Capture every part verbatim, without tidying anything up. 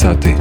sati.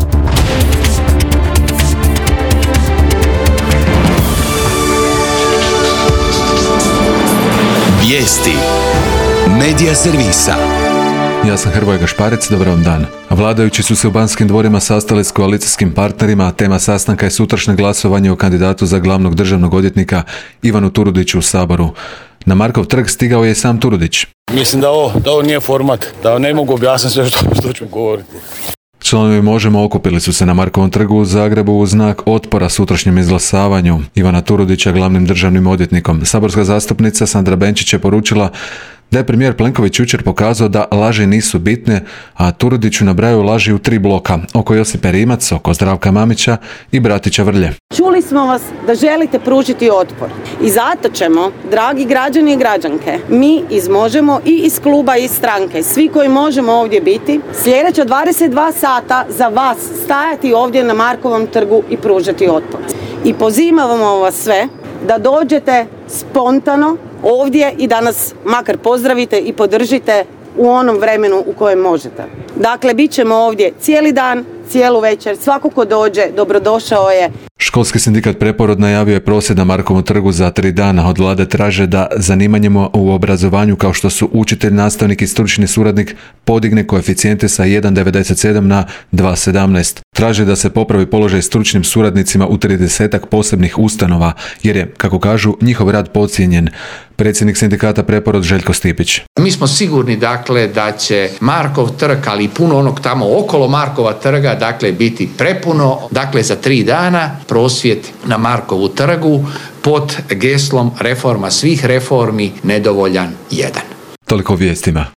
Vijesti Medija servisa. Ja sam Hrvoje Gašparec, dobar vam dan. Vladajući su se u Banskim dvorima sastali s koalicijskim partnerima, a tema sastanka je sutrašnje glasovanje o kandidatu za glavnog državnog odvjetnika Ivanu Turudiću u Saboru. Na Markov trg stigao je i sam Turudić. Mislim da ovo, da ovo nije format, da ne mogu objasniti sve što, što ću govoriti. Članovi Možemo okupili su se na Markovom trgu u Zagrebu u znak otpora sutrašnjem izglasavanju Ivana Turudića glavnim državnim odvjetnikom. Saborska zastupnica Sandra Benčić je poručila da je premijer Plenković jučer pokazao da laži nisu bitne, a Turudiću nabrajaju laži u tri bloka, oko Josipe Rimac, oko Zdravka Mamića i Bratića Vrlje. Čuli smo vas da želite pružiti otpor i zato ćemo, dragi građani i građanke, mi iz Možemo i iz kluba i iz stranke, svi koji možemo ovdje biti, sljedeća dvadeset dva sata za vas stajati ovdje na Markovom trgu i pružati otpor. I pozivamo vas sve da dođete spontano ovdje i da nas makar pozdravite i podržite u onom vremenu u kojem možete. Dakle, bit ćemo ovdje cijeli dan, cijelu večer, svako ko dođe, dobrodošao je. Školski sindikat Preporod najavio je prosvjed na Markovom trgu za tri dana. Od vlade traže da zanimanjima u obrazovanju kao što su učitelj, nastavnik i stručni suradnik podigne koeficijente sa jedan zarez devedeset sedam na dva zarez sedamnaest. Traže da se popravi položaj stručnim suradnicima u tridesetak posebnih ustanova, jer je, kako kažu, njihov rad podcijenjen. Predsjednik sindikata Preporod Željko Stipić. Mi smo sigurni dakle da će Markov trg, ali i puno onog tamo okolo Markova trga, dakle biti prepuno, dakle za tri dana prosvjed na Markovu trgu pod geslom reforma svih reformi, nedovoljan jedan. Toliko o vijestima.